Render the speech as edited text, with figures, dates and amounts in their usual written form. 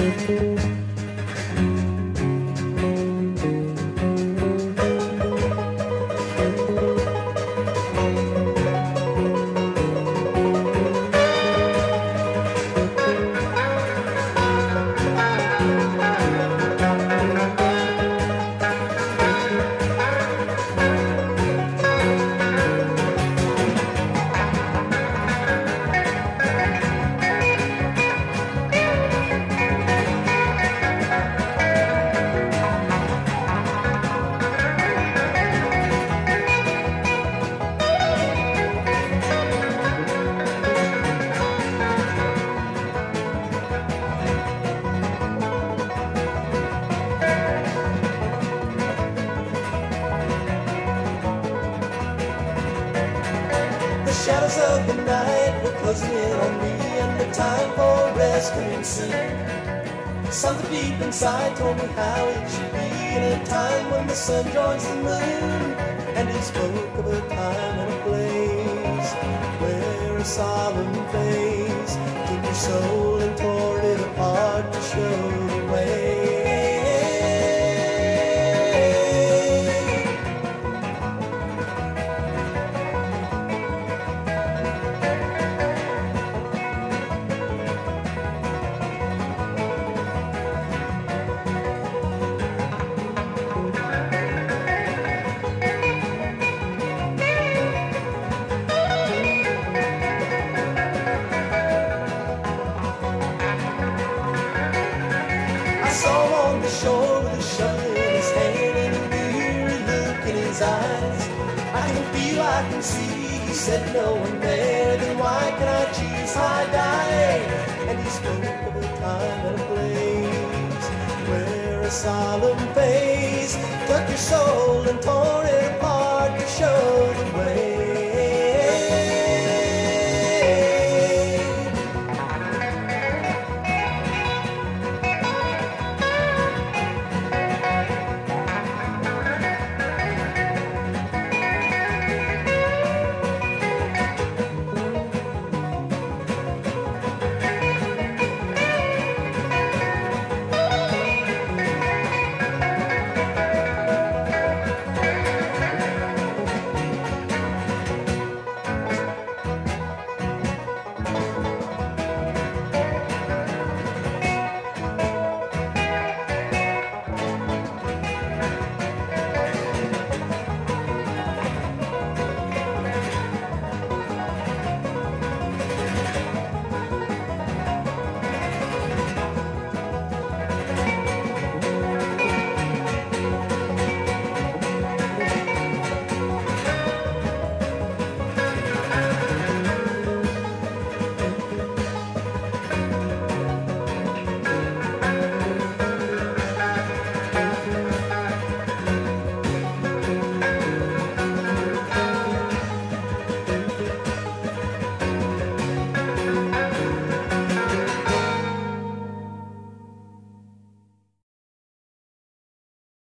The shadows of the night were closing in on me, and the time for rest couldn't seem. Something deep inside told me how it should be in a time when the sun joins the moon. And it spoke of a time and a place where a solemn face took your soul and tore it apart to show the way. Shore with a shovel in his hand and a weary look in his eyes. I can feel, I can see, he said no one there, then why can I choose I die? And he spoke of a time and a place where a solemn face took your soul and tore it